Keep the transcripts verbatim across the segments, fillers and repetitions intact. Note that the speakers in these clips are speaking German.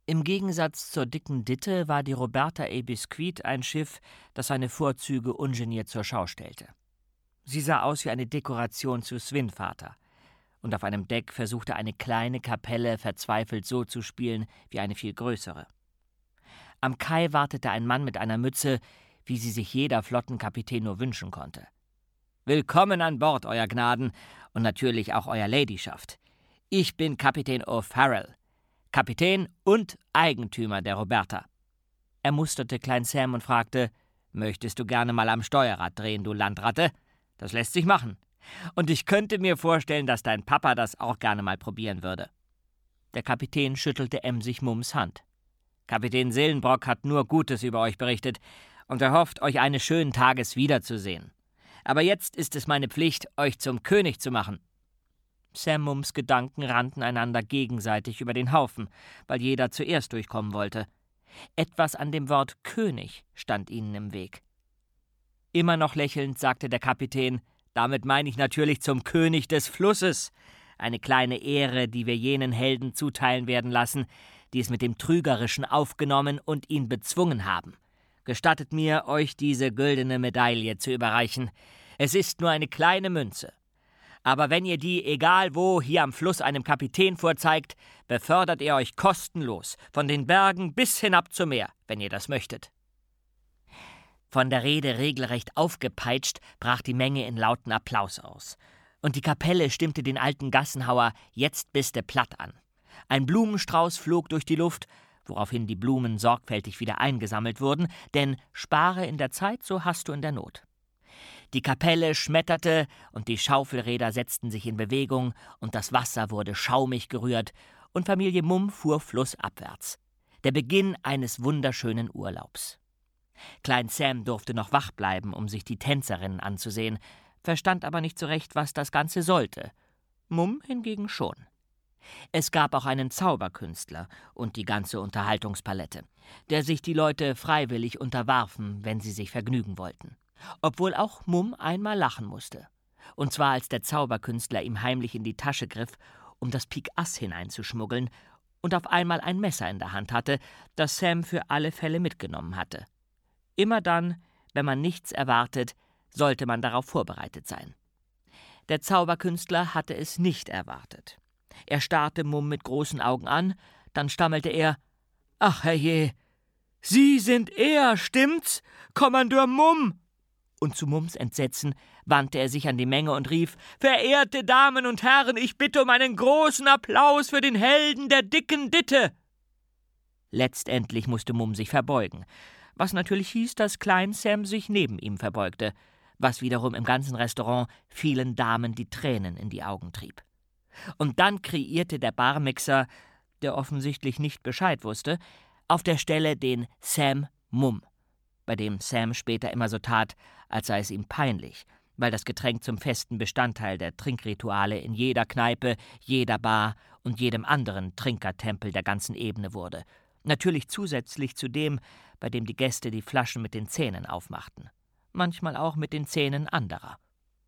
Im Gegensatz zur dicken Ditte war die Roberta A. Biscuit ein Schiff, das seine Vorzüge ungeniert zur Schau stellte. Sie sah aus wie eine Dekoration zu Swinvater. Und auf einem Deck versuchte eine kleine Kapelle verzweifelt so zu spielen wie eine viel größere. Am Kai wartete ein Mann mit einer Mütze, wie sie sich jeder Flottenkapitän nur wünschen konnte. »Willkommen an Bord, Euer Gnaden, und natürlich auch Euer Ladyschaft. Ich bin Kapitän O'Farrell, Kapitän und Eigentümer der Roberta.« Er musterte Klein Sam und fragte, »Möchtest du gerne mal am Steuerrad drehen, du Landratte? Das lässt sich machen. Und ich könnte mir vorstellen, dass dein Papa das auch gerne mal probieren würde.« Der Kapitän schüttelte emsig Mums Hand. »Kapitän Seelenbrock hat nur Gutes über euch berichtet und er hofft, euch eines schönen Tages wiederzusehen. Aber jetzt ist es meine Pflicht, euch zum König zu machen.« Sam Mums Gedanken rannten einander gegenseitig über den Haufen, weil jeder zuerst durchkommen wollte. Etwas an dem Wort König stand ihnen im Weg. Immer noch lächelnd sagte der Kapitän, »Damit meine ich natürlich zum König des Flusses. Eine kleine Ehre, die wir jenen Helden zuteilen werden lassen, die es mit dem Trügerischen aufgenommen und ihn bezwungen haben. Gestattet mir, euch diese güldene Medaille zu überreichen. Es ist nur eine kleine Münze. Aber wenn ihr die, egal wo, hier am Fluss einem Kapitän vorzeigt, befördert ihr euch kostenlos, von den Bergen bis hinab zum Meer, wenn ihr das möchtet.« Von der Rede regelrecht aufgepeitscht, brach die Menge in lauten Applaus aus. Und die Kapelle stimmte den alten Gassenhauer »Jetzt bist du platt« an. Ein Blumenstrauß flog durch die Luft, woraufhin die Blumen sorgfältig wieder eingesammelt wurden, denn spare in der Zeit, so hast du in der Not. Die Kapelle schmetterte und die Schaufelräder setzten sich in Bewegung und das Wasser wurde schaumig gerührt und Familie Mumm fuhr flussabwärts. Der Beginn eines wunderschönen Urlaubs. Klein Sam durfte noch wach bleiben, um sich die Tänzerinnen anzusehen, verstand aber nicht so recht, was das Ganze sollte. Mumm hingegen schon. Es gab auch einen Zauberkünstler und die ganze Unterhaltungspalette, der sich die Leute freiwillig unterwarfen, wenn sie sich vergnügen wollten. Obwohl auch Mumm einmal lachen musste. Und zwar als der Zauberkünstler ihm heimlich in die Tasche griff, um das Pik Ass hineinzuschmuggeln und auf einmal ein Messer in der Hand hatte, das Sam für alle Fälle mitgenommen hatte. Immer dann, wenn man nichts erwartet, sollte man darauf vorbereitet sein. Der Zauberkünstler hatte es nicht erwartet. Er starrte Mumm mit großen Augen an, dann stammelte er, »Ach, herrje, Sie sind er, stimmt's? Kommandeur Mumm!« Und zu Mumms Entsetzen wandte er sich an die Menge und rief, »Verehrte Damen und Herren, ich bitte um einen großen Applaus für den Helden der dicken Ditte!« Letztendlich musste Mumm sich verbeugen, was natürlich hieß, dass Klein Sam sich neben ihm verbeugte, was wiederum im ganzen Restaurant vielen Damen die Tränen in die Augen trieb. Und dann kreierte der Barmixer, der offensichtlich nicht Bescheid wusste, auf der Stelle den Sam Mumm, bei dem Sam später immer so tat, als sei es ihm peinlich, weil das Getränk zum festen Bestandteil der Trinkrituale in jeder Kneipe, jeder Bar und jedem anderen Trinkertempel der ganzen Ebene wurde. Natürlich zusätzlich zu dem, bei dem die Gäste die Flaschen mit den Zähnen aufmachten. Manchmal auch mit den Zähnen anderer.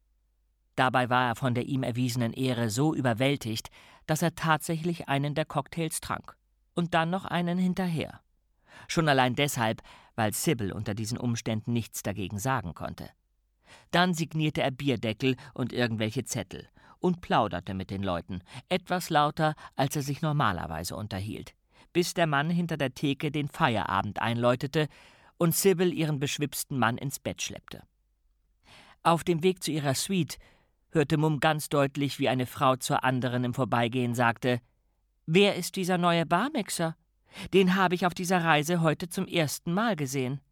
Dabei war er von der ihm erwiesenen Ehre so überwältigt, dass er tatsächlich einen der Cocktails trank. Und dann noch einen hinterher. Schon allein deshalb, weil Sybil unter diesen Umständen nichts dagegen sagen konnte. Dann signierte er Bierdeckel und irgendwelche Zettel und plauderte mit den Leuten, etwas lauter, als er sich normalerweise unterhielt, bis der Mann hinter der Theke den Feierabend einläutete und Sybil ihren beschwipsten Mann ins Bett schleppte. Auf dem Weg zu ihrer Suite hörte Mumm ganz deutlich, wie eine Frau zur anderen im Vorbeigehen sagte, »Wer ist dieser neue Barmixer? Den habe ich auf dieser Reise heute zum ersten Mal gesehen.«